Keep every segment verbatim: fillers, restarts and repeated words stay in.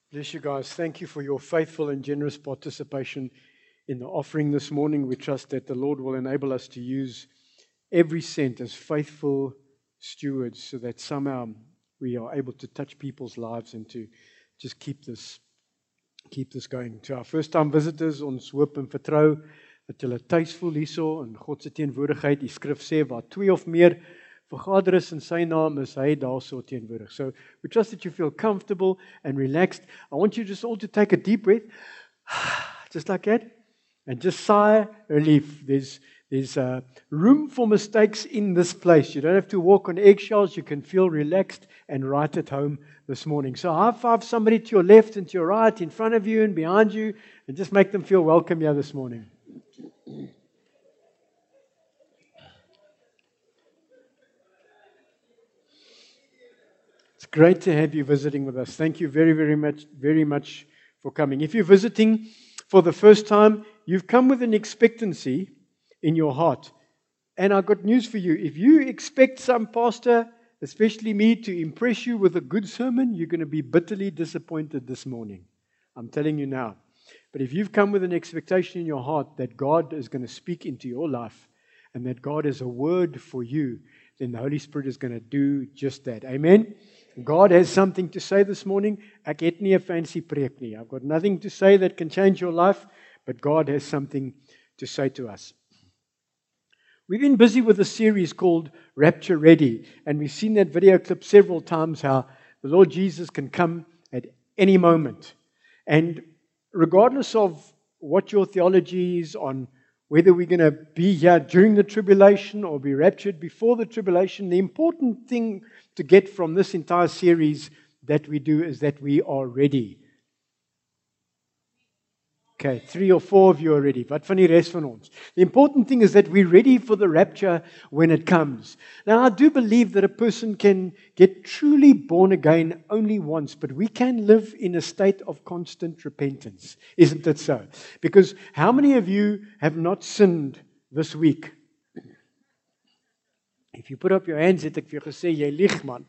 Bless you guys. Thank you for your faithful and generous participation in the offering this morning. We trust that the Lord will enable us to use every cent as faithful stewards so that somehow we are able to touch people's lives and to just keep this keep this going. To our first time visitors, ons hoop en vertrou dat julle tuis voel hierso in God se teenwoordigheid. Die skrif sê waar twee of meer vergader is in sy naam, is hy daarso teenwoordig. So we trust that you feel comfortable and relaxed. I want you just all to take a deep breath, just like that, and just sigh relief. There's there's uh, room for mistakes in this place. You don't have to walk on eggshells. You can feel relaxed and right at home this morning. So high five somebody to your left and to your right, in front of you and behind you, and just make them feel welcome here this morning. It's great to have you visiting with us. Thank you very, very much, very much for coming. If you're visiting for the first time, you've come with an expectancy in your heart. And I've got news for you. If you expect some pastor, especially me, to impress you with a good sermon, you're going to be bitterly disappointed this morning. I'm telling you now. But if you've come with an expectation in your heart that God is going to speak into your life and that God has a word for you, then the Holy Spirit is going to do just that. Amen? God has something to say this morning. Ek het nie 'n fancy preek nie. I've got nothing to say that can change your life, but God has something to say to us. We've been busy with a series called Rapture Ready, and we've seen that video clip several times how the Lord Jesus can come at any moment. And regardless of what your theology is on whether we're going to be here during the tribulation or be raptured before the tribulation, the important thing to get from this entire series that we do is that we are ready. Okay, three or four of you are ready. Wat van die rest van ons? The important thing is that we're ready for the rapture when it comes. Now, I do believe that a person can get truly born again only once, but we can live in a state of constant repentance. Isn't it so? Because how many of you have not sinned this week? If you put up your hands, het ek vir jou gesê, jy lieg man.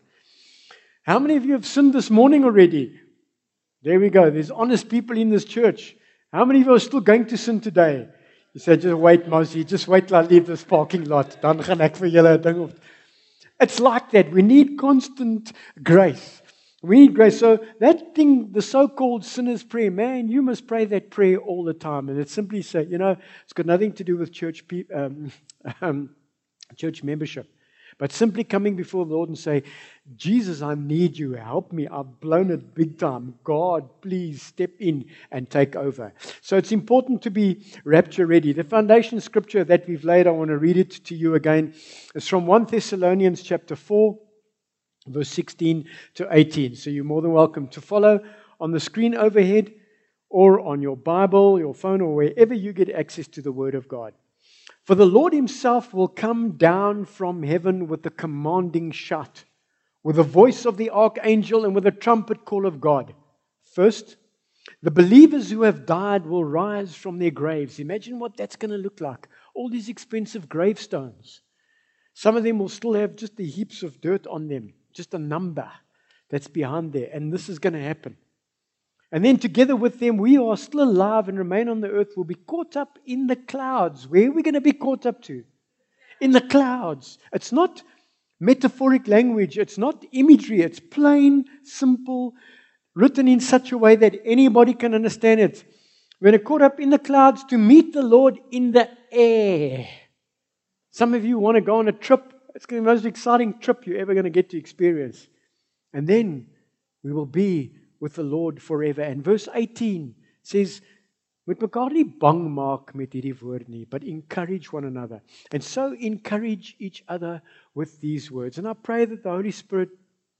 How many of you have sinned this morning already? There we go. There's honest people in this church. How many of you are still going to sin today? You say, just wait, Mosey, just wait till I leave this parking lot. Dan gaan ek vir julle 'n ding op. It's like that. We need constant grace. We need grace. So that thing, the so-called sinner's prayer, man, you must pray that prayer all the time. And it's simply say, you know, it's got nothing to do with church pe- um, um, church membership. But simply coming before the Lord and say, Jesus, I need you. Help me. I've blown it big time. God, please step in and take over. So it's important to be rapture ready. The foundation scripture that we've laid, I want to read it to you again. It's from First Thessalonians chapter four, verse sixteen to eighteen. So you're more than welcome to follow on the screen overhead or on your Bible, your phone, or wherever you get access to the Word of God. For the Lord himself will come down from heaven with a commanding shout, with the voice of the archangel and with a trumpet call of God. First, the believers who have died will rise from their graves. Imagine what that's going to look like. All these expensive gravestones. Some of them will still have just the heaps of dirt on them, just a number that's behind there. And this is going to happen. And then together with them, we are still alive and remain on the earth, will be caught up in the clouds. Where are we going to be caught up to? In the clouds. It's not metaphoric language. It's not imagery. It's plain, simple, written in such a way that anybody can understand it. We're going to caught up in the clouds to meet the Lord in the air. Some of you want to go on a trip. It's going to be the most exciting trip you're ever going to get to experience. And then we will be with the Lord forever. And verse eighteen says, moet mekaar nie bang maak met hierdie woord nie, but encourage one another. And so encourage each other with these words. And I pray that the Holy Spirit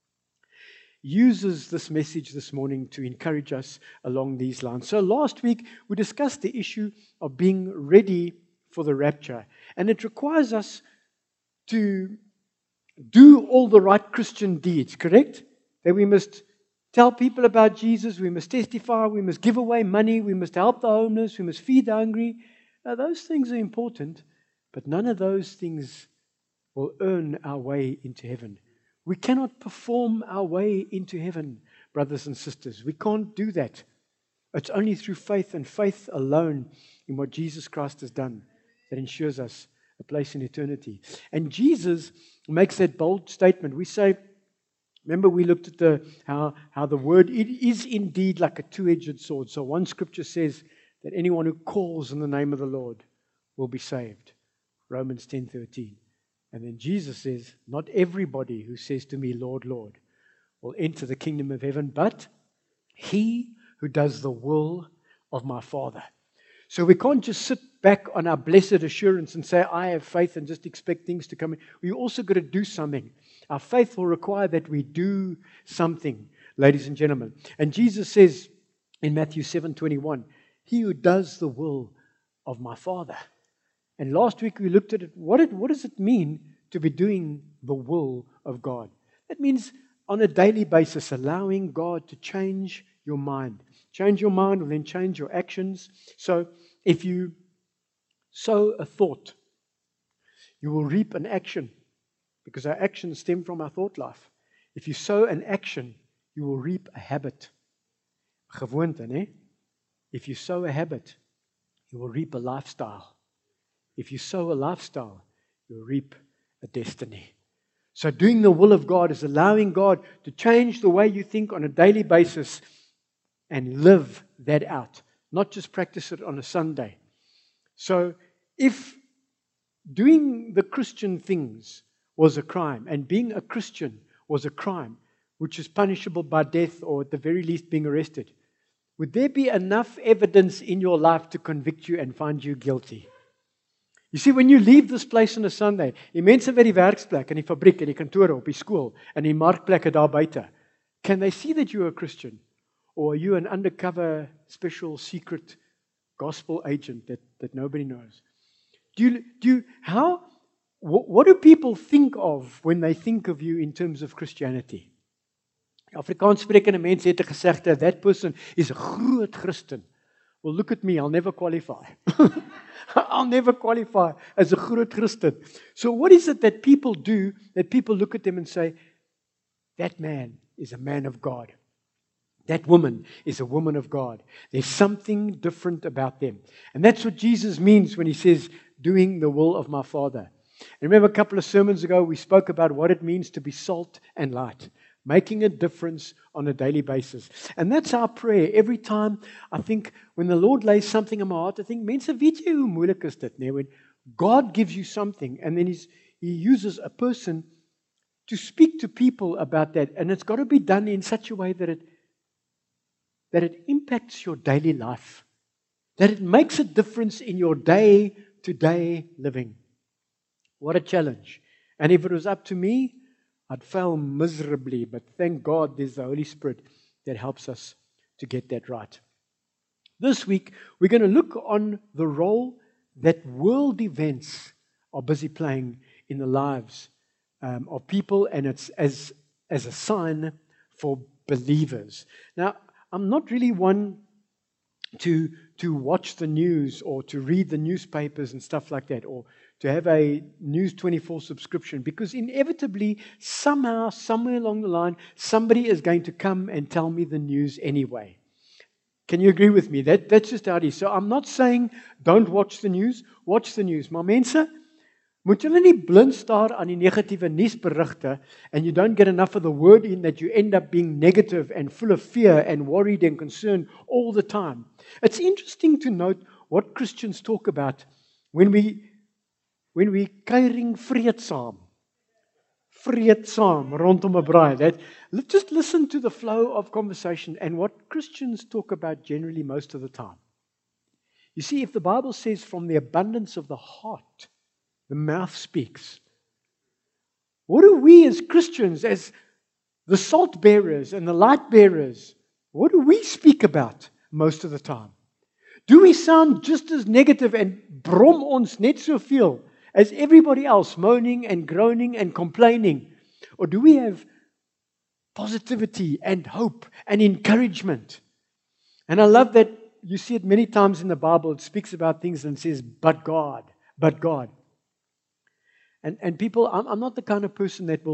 uses this message this morning to encourage us along these lines. So last week, we discussed the issue of being ready for the rapture. And it requires us to do all the right Christian deeds, correct? That we must tell people about Jesus, we must testify, we must give away money, we must help the homeless, we must feed the hungry. Now, those things are important, but none of those things will earn our way into heaven. We cannot perform our way into heaven, brothers and sisters. We can't do that. It's only through faith and faith alone in what Jesus Christ has done that ensures us a place in eternity. And Jesus makes that bold statement. We say, remember we looked at the how, how the word, it is indeed like a two-edged sword. So one scripture says that anyone who calls in the name of the Lord will be saved. Romans ten thirteen. And then Jesus says, not everybody who says to me, Lord, Lord, will enter the kingdom of heaven, but he who does the will of my Father. So we can't just sit back on our blessed assurance and say, I have faith, and just expect things to come in. We also got to do something. Our faith will require that we do something, ladies and gentlemen. And Jesus says in Matthew seven twenty-one, he who does the will of my Father. And last week we looked at it. What, it, what does it mean to be doing the will of God? That means on a daily basis, allowing God to change your mind. Change your mind will then change your actions. So if you sow a thought, you will reap an action, because our actions stem from our thought life. If you sow an action, you will reap a habit. Gewoonte, né? If you sow a habit, you will reap a lifestyle. If you sow a lifestyle, you'll reap a destiny. So doing the will of God is allowing God to change the way you think on a daily basis and live that out, not just practice it on a Sunday. So if doing the Christian things was a crime, and being a Christian was a crime, which is punishable by death or at the very least being arrested, would there be enough evidence in your life to convict you and find you guilty? You see, when you leave this place on a Sunday, die mense by die werksplek, in die fabriek, in die kantore, op die skool, in die markplekke daar buite, can they see that you're a Christian? Or are you an undercover, special, secret gospel agent that, that nobody knows? Do you, do you, how, what, what do people think of when they think of you in terms of Christianity? Afrikaans sprekende mense het 'n gesegde, that person is a groot Christen. Well, look at me, I'll never qualify. I'll never qualify as a groot Christen. So what is it that people do, that people look at them and say, that man is a man of God. That woman is a woman of God. There's something different about them. And that's what Jesus means when he says, doing the will of my Father. And remember a couple of sermons ago, we spoke about what it means to be salt and light, making a difference on a daily basis. And that's our prayer. Every time, I think, when the Lord lays something in my heart, I think, mense, weet jy hoe moeilik is dit, nee? When God gives you something, and then he's, he uses a person to speak to people about that. And it's got to be done in such a way that it that it impacts your daily life, that it makes a difference in your day-to-day living. What a challenge. And if it was up to me, I'd fail miserably, but thank God there's the Holy Spirit that helps us to get that right. This week, we're going to look on the role that world events are busy playing in the lives um, of people, and it's as, as a sign for believers. Now, I'm not really one to, to watch the news or to read the newspapers and stuff like that, or to have a News twenty-four subscription, because inevitably, somehow, somewhere along the line, somebody is going to come and tell me the news anyway. Can you agree with me? That, that's just how it is. So I'm not saying don't watch the news, watch the news. Maar mense, moet julle nie blind staar aan die negatiewe nuusberigte and you don't get enough of the word in that you end up being negative and full of fear and worried and concerned all the time. It's interesting to note what Christians talk about when we when we kuiering vreedsaam. Vreedsaam rondom 'n braai. That just listen to the flow of conversation and what Christians talk about generally most of the time. You see, if the Bible says from the abundance of the heart the mouth speaks, what do we as Christians, as the salt bearers and the light bearers, what do we speak about most of the time? Do we sound just as negative and brom ons net soveel as everybody else, moaning and groaning and complaining? Or do we have positivity and hope and encouragement? And I love that you see it many times in the Bible. It speaks about things and says, but God, but God. And, and people, I'm, I'm not the kind of person that will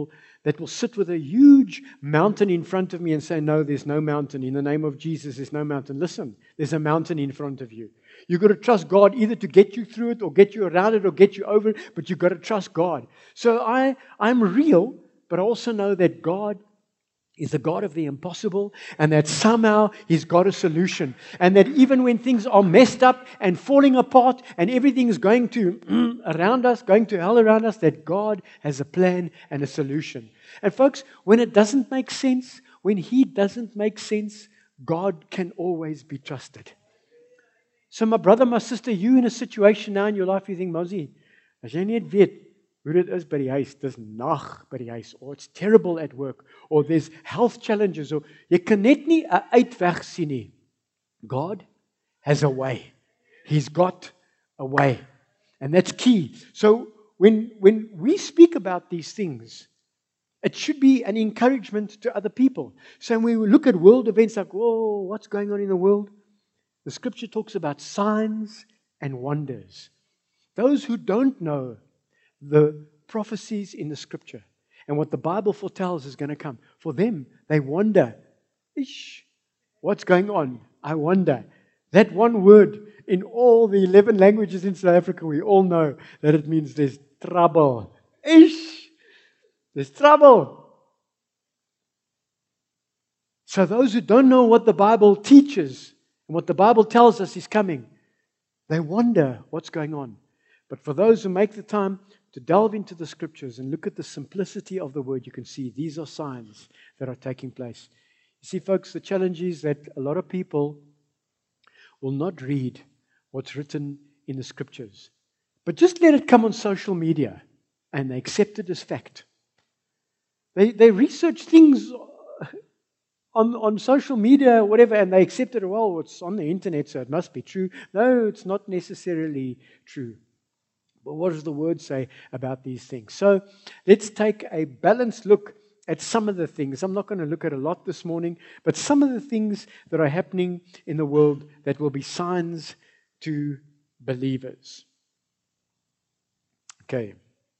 that will sit with a huge mountain in front of me and say, no, there's no mountain. In the name of Jesus, there's no mountain. Listen, there's a mountain in front of you. You've got to trust God either to get you through it or get you around it or get you over it, but you've got to trust God. So I, I'm real, but I also know that God is the God of the impossible, and that somehow He's got a solution. And that even when things are messed up and falling apart and everything is going to mm, around us, going to hell around us, that God has a plan and a solution. And folks, when it doesn't make sense, when He doesn't make sense, God can always be trusted. So my brother, my sister, you in a situation now in your life, you think, Mossie, as jy net weet hoe dit is by die huis, dis nag by die huis, or it's terrible at work, or there's health challenges, or jy kan net nie 'n uitweg sien nie. God has a way. He's got a way. And that's key. So when, when we speak about these things, it should be an encouragement to other people. So when we look at world events like, whoa, what's going on in the world? The scripture talks about signs and wonders. Those who don't know the prophecies in the scripture and what the Bible foretells is going to come, for them, they wonder, Ish, what's going on? I wonder. That one word in all the eleven languages in South Africa, we all know that it means there's trouble. Ish, there's trouble. So those who don't know what the Bible teaches and what the Bible tells us is coming, they wonder what's going on. But for those who make the time to delve into the scriptures and look at the simplicity of the word, you can see these are signs that are taking place. You see, folks, the challenge is that a lot of people will not read what's written in the scriptures, but just let it come on social media and they accept it as fact. They, they research things on, on social media, whatever, and they accept it, well, it's on the internet, so it must be true. No, it's not necessarily true. But what does the Word say about these things? So let's take a balanced look at some of the things. I'm not going to look at a lot this morning, but some of the things that are happening in the world that will be signs to believers. Okay.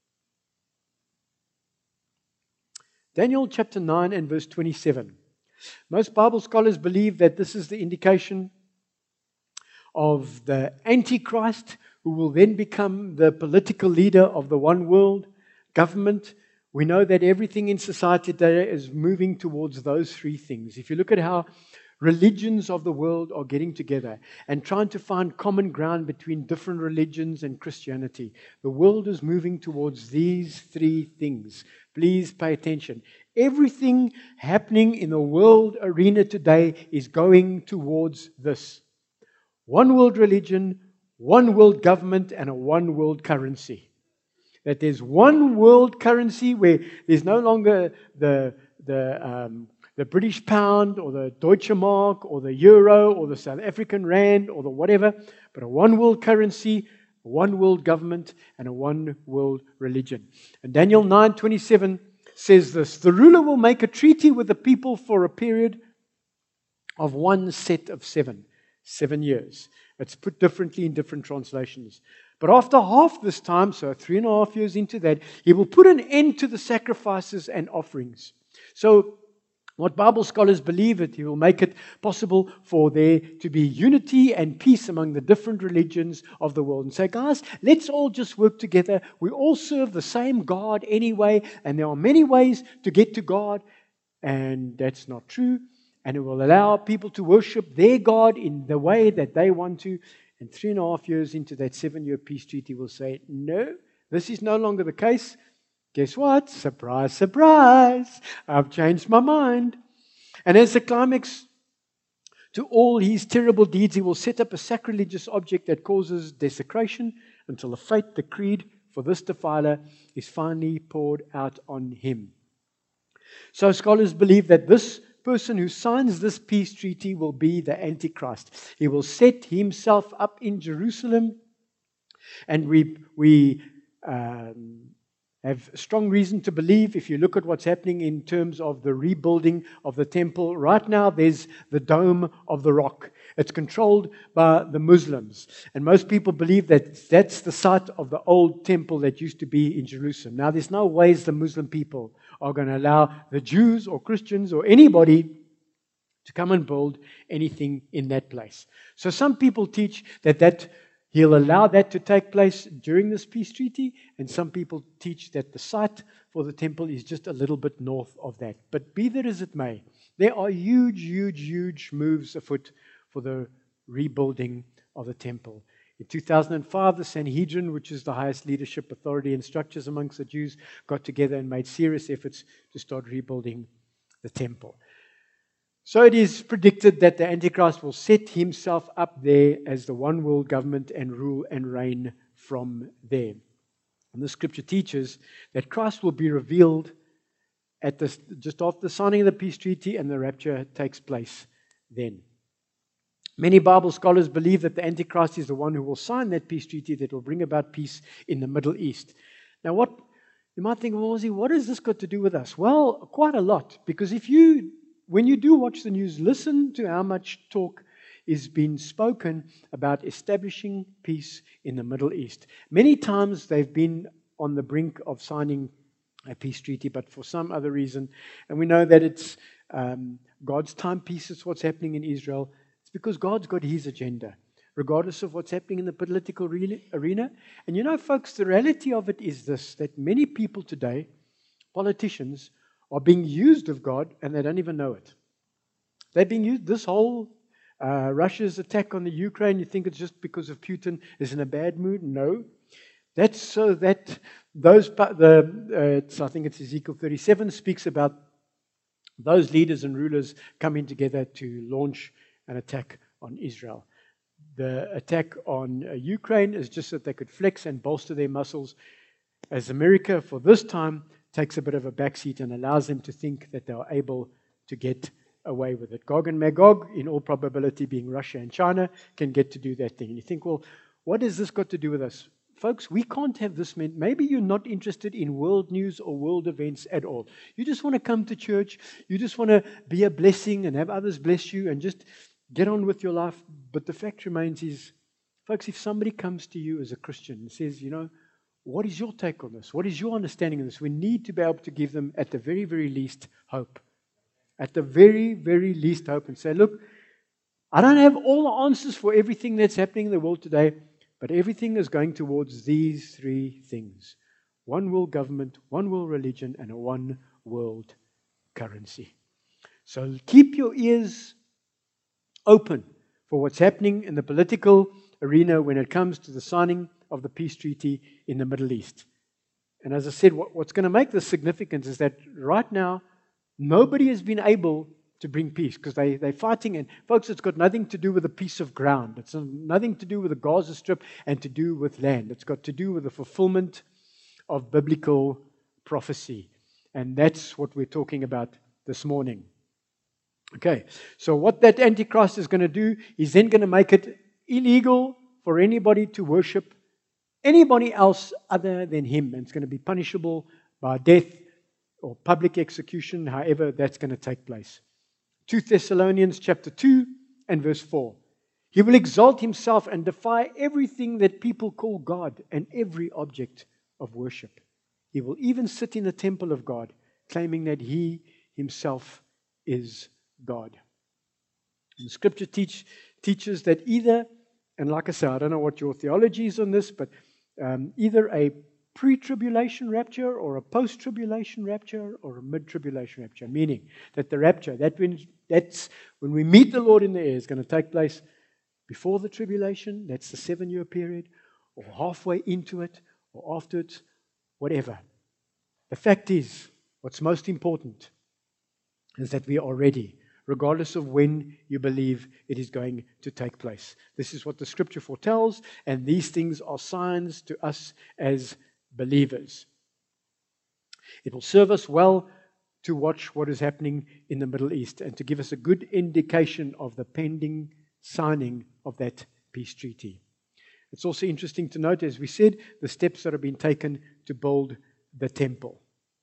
Daniel chapter nine and verse twenty-seven. Most Bible scholars believe that this is the indication of the Antichrist, who will then become the political leader of the one world government. We know that everything in society today is moving towards those three things. If you look at how religions of the world are getting together and trying to find common ground between different religions and Christianity, the world is moving towards these three things. Please pay attention. Everything happening in the world arena today is going towards this. One world religion, one world government, and a one world currency. That there's one world currency where there's no longer the, the, um, the British pound or the Deutsche Mark or the euro or the South African rand or the whatever, but a one world currency, a one world government, and a one world religion. And Daniel nine twenty-seven says this: the ruler will make a treaty with the people for a period of one set of seven. Seven years. It's put differently in different translations. But after half this time, so three and a half years into that, he will put an end to the sacrifices and offerings. So what Bible scholars believe that he will make it possible for there to be unity and peace among the different religions of the world. And say, guys, let's all just work together. We all serve the same God anyway, and there are many ways to get to God, and that's not true. And it will allow people to worship their God in the way that they want to. And three and a half years into that seven-year peace treaty will say, no, this is no longer the case. Guess what? Surprise, surprise. I've changed my mind. And as the climax to all his terrible deeds, he will set up a sacrilegious object that causes desecration until the fate decreed for this defiler is finally poured out on him. So scholars believe that this person who signs this peace treaty will be the Antichrist. He will set himself up in Jerusalem, and we we um, have strong reason to believe, if you look at what's happening in terms of the rebuilding of the temple, right now there's the Dome of the Rock. It's controlled by the Muslims. And most people believe that that's the site of the old temple that used to be in Jerusalem. Now, there's no ways the Muslim people are going to allow the Jews or Christians or anybody to come and build anything in that place. So some people teach that that He'll allow that to take place during this peace treaty, and some people teach that the site for the temple is just a little bit north of that. But be that as it may, there are huge, huge, huge moves afoot for the rebuilding of the temple. In two thousand five, the Sanhedrin, which is the highest leadership authority and structures amongst the Jews, got together and made serious efforts to start rebuilding the temple. So it is predicted that the Antichrist will set himself up there as the one world government and rule and reign from there. And the scripture teaches that Christ will be revealed at the, just after the signing of the peace treaty, and the rapture takes place then. Many Bible scholars believe that the Antichrist is the one who will sign that peace treaty that will bring about peace in the Middle East. Now, what you might think, well, Ozzy, what has this got to do with us? Well, quite a lot, because if you When you do watch the news, listen to how much talk is being spoken about establishing peace in the Middle East. Many times they've been on the brink of signing a peace treaty, but for some other reason, and we know that it's um, God's timepiece, it's what's happening in Israel. It's because God's got His agenda, regardless of what's happening in the political arena. And you know, folks, the reality of it is this, that many people today, politicians, are being used of God, and they don't even know it. They're being used. This whole uh, Russia's attack on the Ukraine, you think it's just because of Putin is in a bad mood? No. That's so that those, the uh, it's, I think it's Ezekiel thirty-seven, speaks about those leaders and rulers coming together to launch an attack on Israel. The attack on uh, Ukraine is just that they could flex and bolster their muscles, as America, for this time, takes a bit of a backseat and allows them to think that they are able to get away with it. Gog and Magog, in all probability being Russia and China, can get to do that thing. And you think, well, what has this got to do with us? Folks, we can't have this. Maybe you're not interested in world news or world events at all. You just want to come to church. You just want to be a blessing and have others bless you and just get on with your life. But the fact remains is, folks, if somebody comes to you as a Christian and says, you know, what is your take on this? What is your understanding of this? We need to be able to give them, at the very, very least, hope. At the very, very least, hope. And say, look, I don't have all the answers for everything that's happening in the world today, but everything is going towards these three things. One world government, one world religion, and a one world currency. So keep your ears open for what's happening in the political arena when it comes to the signing of the peace treaty in the Middle East. And as I said, what, what's going to make this significant is that right now, nobody has been able to bring peace because they, they're fighting. And folks, it's got nothing to do with a piece of ground. It's nothing to do with the Gaza Strip and to do with land. It's got to do with the fulfillment of biblical prophecy. And that's what we're talking about this morning. Okay, so what that Antichrist is going to do, he's then going to make it illegal for anybody to worship anybody else other than him. And it's going to be punishable by death or public execution, however that's going to take place. Second Thessalonians chapter two and verse four. He will exalt himself and defy everything that people call God and every object of worship. He will even sit in the temple of God, claiming that he himself is God. And Scripture teach, teaches that either, and like I say, I don't know what your theology is on this, but um, either a pre-tribulation rapture or a post-tribulation rapture or a mid-tribulation rapture, meaning that the rapture, that when, that's when we meet the Lord in the air, is going to take place before the tribulation, that's the seven-year period, or halfway into it, or after it, whatever. The fact is, what's most important is that we are ready, regardless of when you believe it is going to take place. This is what the Scripture foretells, and these things are signs to us as believers. It will serve us well to watch what is happening in the Middle East and to give us a good indication of the pending signing of that peace treaty. It's also interesting to note, as we said, the steps that have been taken to build the temple.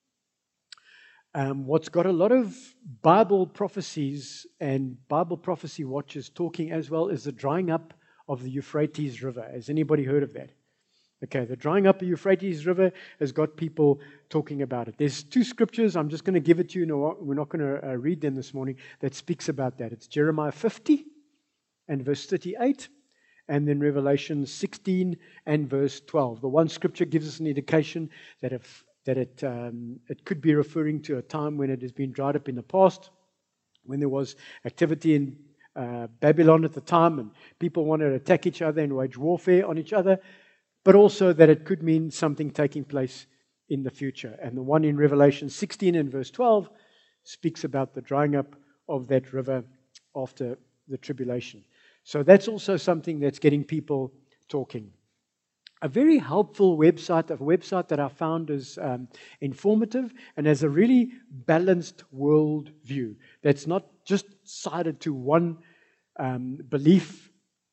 Um, what's got a lot of Bible prophecies and Bible prophecy watchers talking as well is the drying up of the Euphrates River. Has anybody heard of that? Okay, the drying up of the Euphrates River has got people talking about it. There's two scriptures, I'm just going to give it to you. No, we're not going to uh, read them this morning, that speaks about that. It's Jeremiah fifty and verse thirty-eight, and then Revelation sixteen and verse twelve. The one scripture gives us an indication that if that it um, it could be referring to a time when it has been dried up in the past, when there was activity in uh, Babylon at the time, and people wanted to attack each other and wage warfare on each other, but also that it could mean something taking place in the future. And the one in Revelation sixteen and verse twelve speaks about the drying up of that river after the tribulation. So that's also something that's getting people talking. A very helpful website, a website that I found is um, informative and has a really balanced world view that's not just sided to one um, belief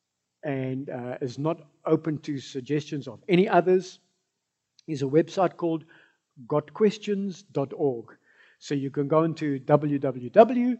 and uh, is not open to suggestions of any others, is a website called got questions dot org. So you can go into w w w,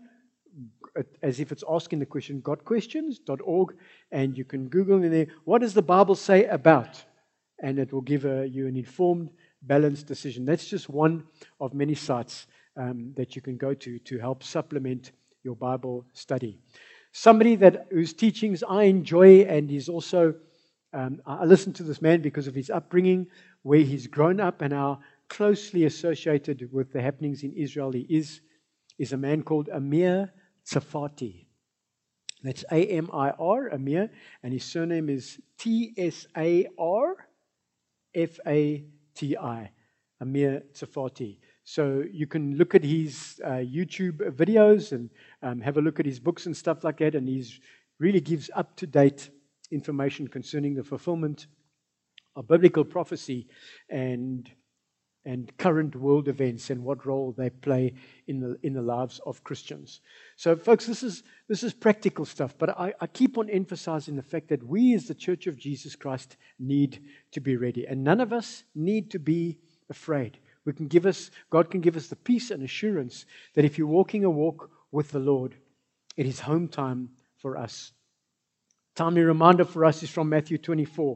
as if it's asking the question, got questions dot org, and you can Google in there, what does the Bible say about? And it will give a, you an informed, balanced decision. That's just one of many sites um, that you can go to to help supplement your Bible study. Somebody that whose teachings I enjoy, and he's also, um, I listen to this man because of his upbringing, where he's grown up and how closely associated with the happenings in Israel he is, is a man called Amir Tsarfati. That's A M I R, Amir, and his surname is T S A R F A T I, Amir Tsarfati. So you can look at his uh, YouTube videos and um, have a look at his books and stuff like that, and he really gives up-to-date information concerning the fulfillment of biblical prophecy and and current world events and what role they play in the in the lives of Christians. So, folks, this is this is practical stuff, but I, I keep on emphasizing the fact that we as the Church of Jesus Christ need to be ready, and none of us need to be afraid. We can give us God can give us the peace and assurance that if you're walking a walk with the Lord, it is home time for us. Timely reminder for us is from Matthew twenty-four,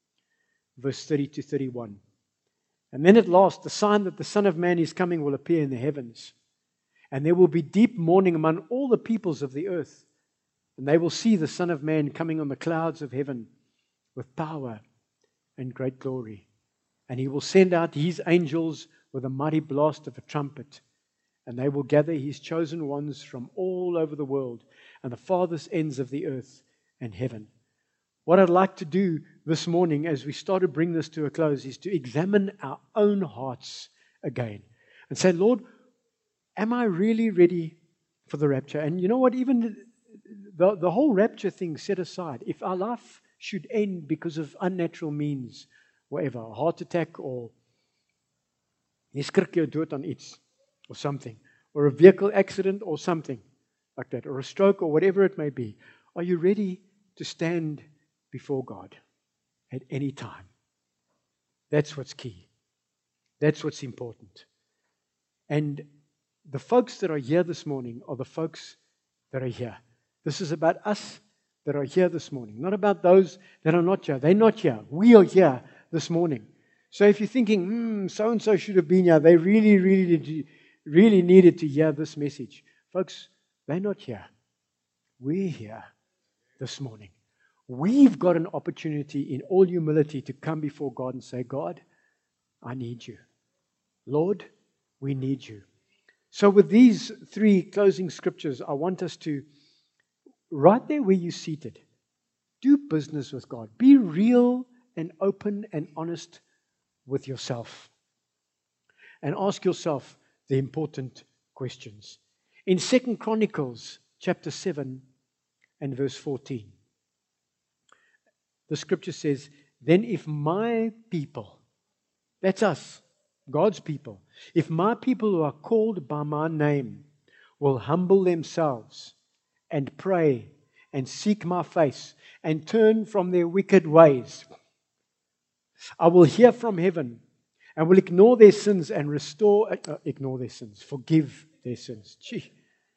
verse thirty to thirty-one. And then at last, the sign that the Son of Man is coming will appear in the heavens. And there will be deep mourning among all the peoples of the earth. And they will see the Son of Man coming on the clouds of heaven with power and great glory. And he will send out his angels with a mighty blast of a trumpet. And they will gather his chosen ones from all over the world and the farthest ends of the earth and heaven. What I'd like to do this morning as we start to bring this to a close is to examine our own hearts again and say, Lord, am I really ready for the rapture? And you know what, even the, the whole rapture thing set aside, if our life should end because of unnatural means, whatever, a heart attack or jy skrik jou dood aan iets or something, or a vehicle accident or something like that, or a stroke or whatever it may be, are you ready to stand before God at any time? That's what's key. That's what's important. And the folks that are here this morning are the folks that are here. This is about us that are here this morning, not about those that are not here. They're not here. We are here this morning. So if you're thinking, hmm, so-and-so should have been here, they really, really, did, really needed to hear this message. Folks, they're not here. We're here this morning. We've got an opportunity in all humility to come before God and say, God, I need you. Lord, we need you. So with these three closing scriptures, I want us to, right there where you're seated, do business with God. Be real and open and honest with yourself. And ask yourself the important questions. In Second Chronicles chapter seven and verse fourteen, the scripture says, then if my people, that's us, God's people, if my people who are called by my name will humble themselves and pray and seek my face and turn from their wicked ways, I will hear from heaven and will ignore their sins and restore, uh, ignore their sins, forgive their sins. Gee,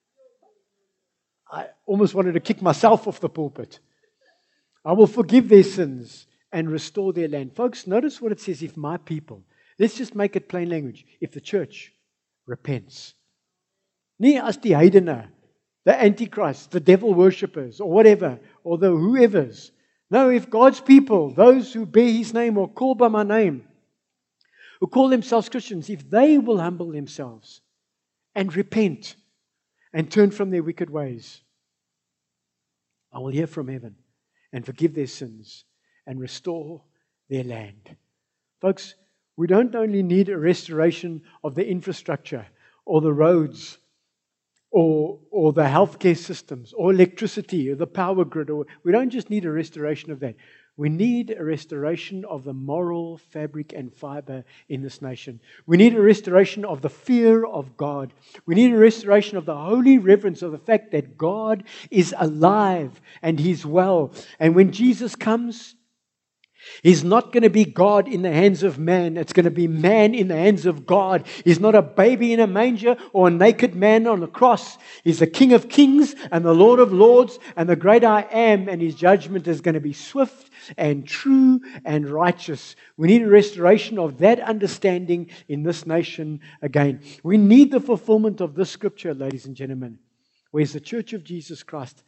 I almost wanted to kick myself off the pulpit. I will forgive their sins and restore their land. Folks, notice what it says, if my people, let's just make it plain language, if the church repents. Nie as die heidene, the antichrist, the devil worshippers, or whatever, or the whoever's. No, if God's people, those who bear His name or call by my name, who call themselves Christians, if they will humble themselves and repent and turn from their wicked ways, I will hear from heaven and forgive their sins and restore their land. Folks, we don't only need a restoration of the infrastructure or the roads or, or the healthcare systems or electricity or the power grid. Or, we don't just need a restoration of that. We need a restoration of the moral fabric and fiber in this nation. We need a restoration of the fear of God. We need a restoration of the holy reverence of the fact that God is alive and He's well. And when Jesus comes, He's not going to be God in the hands of man. It's going to be man in the hands of God. He's not a baby in a manger or a naked man on a cross. He's the King of kings and the Lord of lords and the great I am. And His judgment is going to be swift and true and righteous. We need a restoration of that understanding in this nation again. We need the fulfillment of this scripture, ladies and gentlemen, whereas the Church of Jesus Christ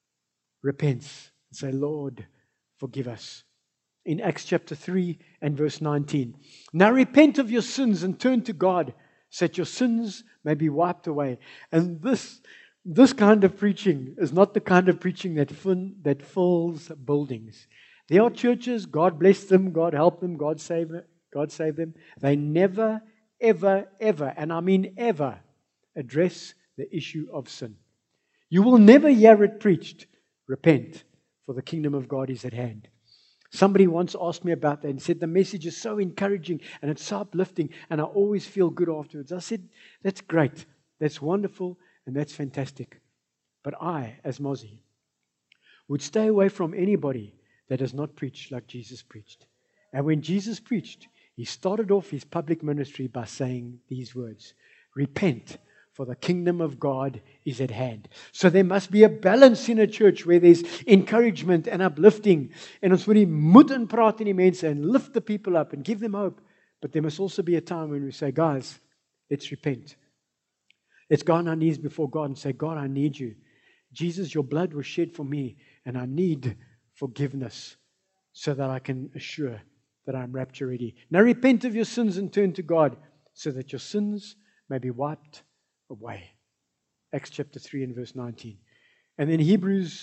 repents and say, Lord, forgive us. In Acts chapter three and verse nineteen. Now repent of your sins and turn to God, so that your sins may be wiped away. And this, this kind of preaching is not the kind of preaching that, fin, that fills buildings. There are churches, God bless them, God help them, God save them, God save them. They never, ever, ever, and I mean ever, address the issue of sin. You will never hear it preached, repent, for the kingdom of God is at hand. Somebody once asked me about that and said, the message is so encouraging and it's so uplifting and I always feel good afterwards. I said, that's great, that's wonderful and that's fantastic. But I, as Mozzie, would stay away from anybody that does not preach like Jesus preached. And when Jesus preached, He started off His public ministry by saying these words, repent, for the kingdom of God is at hand. So there must be a balance in a church where there's encouragement and uplifting. And ons moet die moed in praat in die mense and lift the people up and give them hope. But there must also be a time when we say, guys, let's repent. Let's go on our knees before God and say, God, I need you. Jesus, your blood was shed for me and I need forgiveness so that I can assure that I'm rapture ready. Now repent of your sins and turn to God so that your sins may be wiped away. Acts chapter three and verse nineteen. And then Hebrews,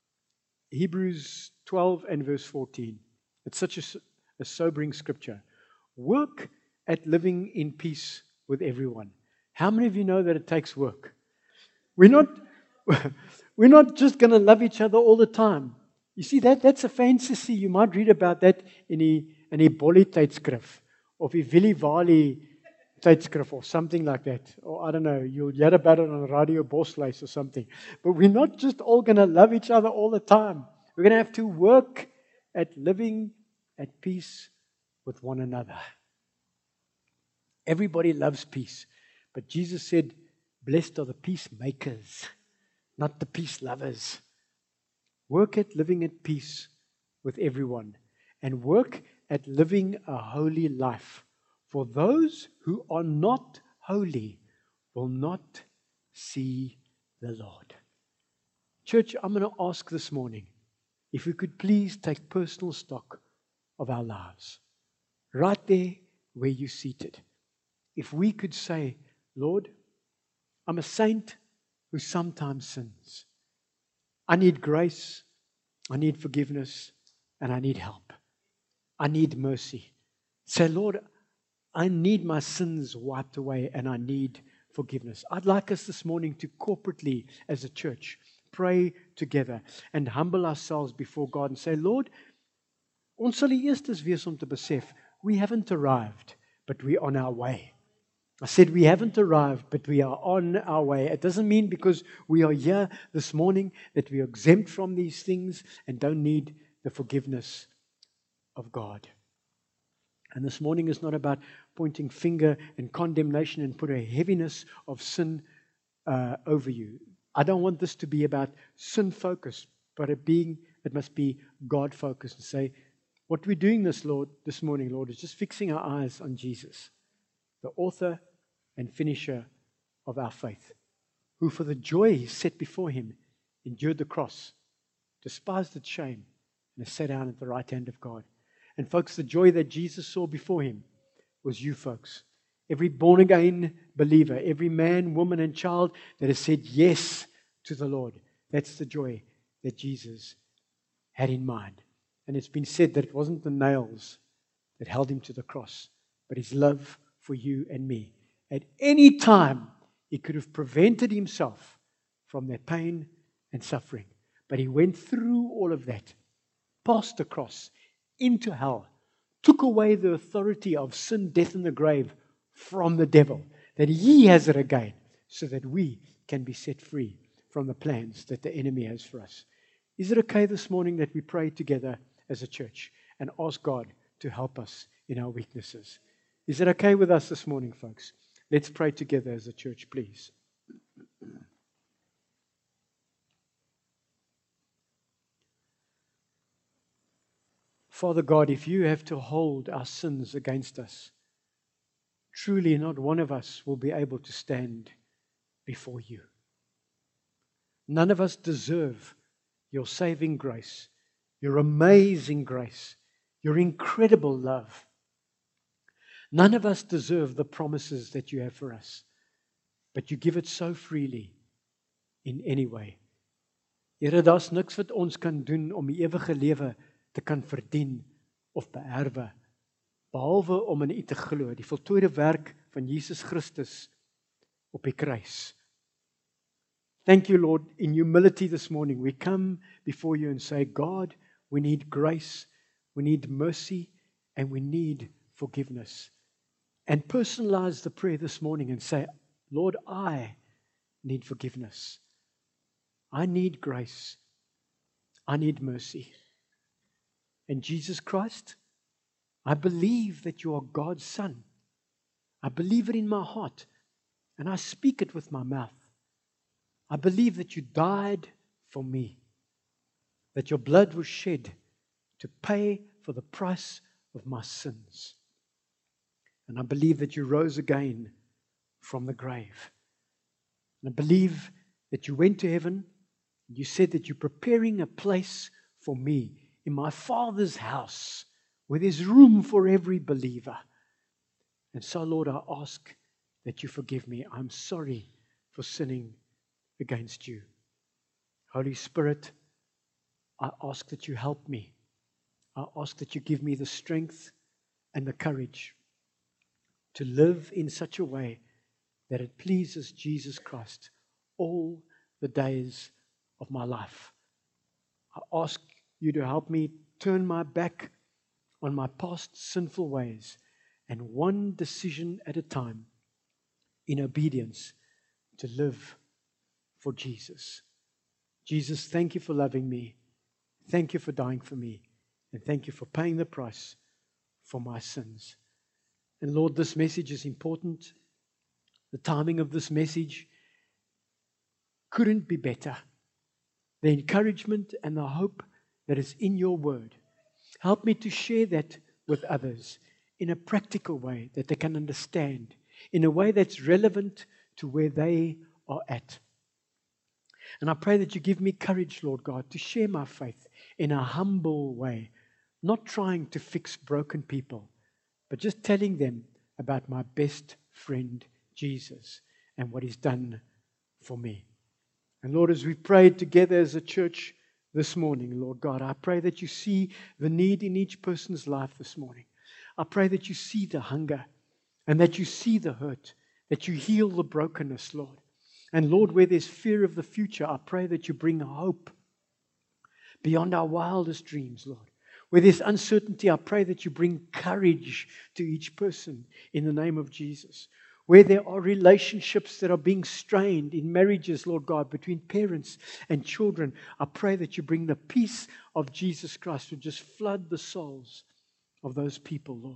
Hebrews twelve and verse fourteen. It's such a, a sobering scripture. Work at living in peace with everyone. How many of you know that it takes work? We're not, we're not just going to love each other all the time. You see, that that's a fantasy. You might read about that in die, in die Bolly tydskrif of die Willie Wally tydskrif or something like that. Or I don't know, you'll hear about it on Radio Bosluis or something. But we're not just all going to love each other all the time. We're going to have to work at living at peace with one another. Everybody loves peace. But Jesus said, blessed are the peacemakers, not the peace lovers. Work at living at peace with everyone. And work at living a holy life. For those who are not holy will not see the Lord. Church, I'm going to ask this morning if we could please take personal stock of our lives. Right there where you're seated. If we could say, Lord, I'm a saint who sometimes sins. I need grace, I need forgiveness, and I need help. I need mercy. Say, Lord, I need my sins wiped away and I need forgiveness. I'd like us this morning to corporately, as a church, pray together and humble ourselves before God and say, Lord, ons sal die eerstes wees om te besef, we haven't arrived, but we're on our way. I said we haven't arrived, but we are on our way. It doesn't mean because we are here this morning that we are exempt from these things and don't need the forgiveness of God. And this morning is not about pointing finger and condemnation and put a heaviness of sin uh, over you. I don't want this to be about sin focus, but it being it must be God focused and say, what we're doing this, Lord, this morning, Lord, is just fixing our eyes on Jesus, the author and finisher of our faith, who for the joy he set before him endured the cross, despised its shame, and is sat down at the right hand of God. And folks, the joy that Jesus saw before him was you folks. Every born-again believer, every man, woman, and child that has said yes to the Lord. That's the joy that Jesus had in mind. And it's been said that it wasn't the nails that held him to the cross, but his love for you and me. At any time, he could have prevented himself from that pain and suffering. But he went through all of that, passed the cross into hell, took away the authority of sin, death, and the grave from the devil, that he has it again, so that we can be set free from the plans that the enemy has for us. Is it okay this morning that we pray together as a church and ask God to help us in our weaknesses? Is it okay with us this morning, folks? Let's pray together as a church, please. Father God, if you have to hold our sins against us, truly not one of us will be able to stand before you. None of us deserve your saving grace, your amazing grace, your incredible love. None of us deserve the promises that you have for us, but you give it so freely in any way. Here, daar's niks wat ons kan doen om die ewige lewe te kan verdien of beerwe, behalwe om in U te glo, die voltooide werk van Jesus Christus op die kruis. Thank you, Lord. In humility this morning, we come before you and say, God, we need grace, we need mercy, and we need forgiveness. And personalize the prayer this morning and say, Lord, I need forgiveness. I need grace. I need mercy. And Jesus Christ, I believe that you are God's Son. I believe it in my heart, and I speak it with my mouth. I believe that you died for me, that your blood was shed to pay for the price of my sins. And I believe that you rose again from the grave. And I believe that you went to heaven. You said that you're preparing a place for me in my Father's house, where there's room for every believer. And so, Lord, I ask that you forgive me. I'm sorry for sinning against you. Holy Spirit, I ask that you help me. I ask that you give me the strength and the courage to live in such a way that it pleases Jesus Christ all the days of my life. I ask you to help me turn my back on my past sinful ways and one decision at a time in obedience to live for Jesus. Jesus, thank you for loving me. Thank you for dying for me. And thank you for paying the price for my sins. And Lord, this message is important. The timing of this message couldn't be better. The encouragement and the hope that is in your word. Help me to share that with others in a practical way that they can understand, in a way that's relevant to where they are at. And I pray that you give me courage, Lord God, to share my faith in a humble way, not trying to fix broken people, but just telling them about my best friend, Jesus, and what he's done for me. And Lord, as we prayed together as a church this morning, Lord God, I pray that you see the need in each person's life this morning. I pray that you see the hunger and that you see the hurt, that you heal the brokenness, Lord. And Lord, where there's fear of the future, I pray that you bring hope beyond our wildest dreams, Lord. Where there's uncertainty, I pray that you bring courage to each person in the name of Jesus. Where there are relationships that are being strained in marriages, Lord God, between parents and children, I pray that you bring the peace of Jesus Christ to just flood the souls of those people, Lord,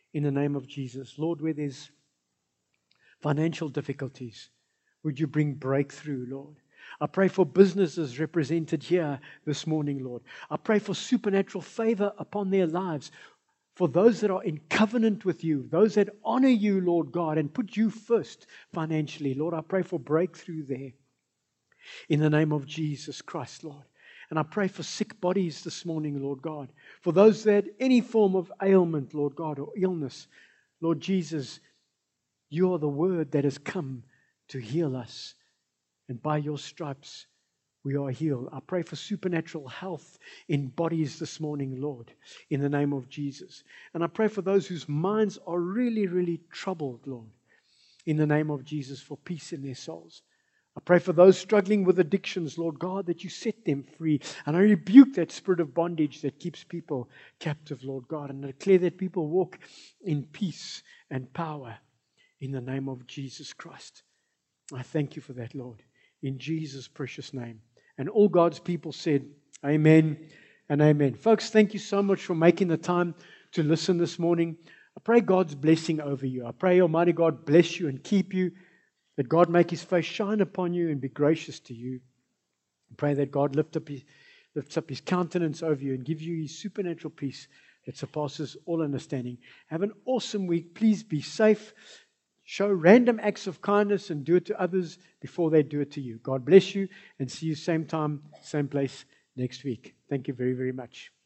in the name of Jesus. Lord, where there's financial difficulties, would you bring breakthrough, Lord? I pray for businesses represented here this morning, Lord. I pray for supernatural favor upon their lives. For those that are in covenant with you, those that honor you, Lord God, and put you first financially. Lord, I pray for breakthrough there in the name of Jesus Christ, Lord. And I pray for sick bodies this morning, Lord God. For those that had any form of ailment, Lord God, or illness, Lord Jesus, you are the word that has come to heal us. And by your stripes, we are healed. I pray for supernatural health in bodies this morning, Lord, in the name of Jesus. And I pray for those whose minds are really, really troubled, Lord, in the name of Jesus, for peace in their souls. I pray for those struggling with addictions, Lord God, that you set them free. And I rebuke that spirit of bondage that keeps people captive, Lord God. And I declare that people walk in peace and power in the name of Jesus Christ. I thank you for that, Lord, in Jesus' precious name. And all God's people said, amen and amen. Folks, thank you so much for making the time to listen this morning. I pray God's blessing over you. I pray Almighty God bless you and keep you. That God make His face shine upon you and be gracious to you. I pray that God lift up his, lifts up His countenance over you and give you His supernatural peace that surpasses all understanding. Have an awesome week. Please be safe. Show random acts of kindness and do it to others before they do it to you. God bless you and see you same time, same place next week. Thank you very, very much.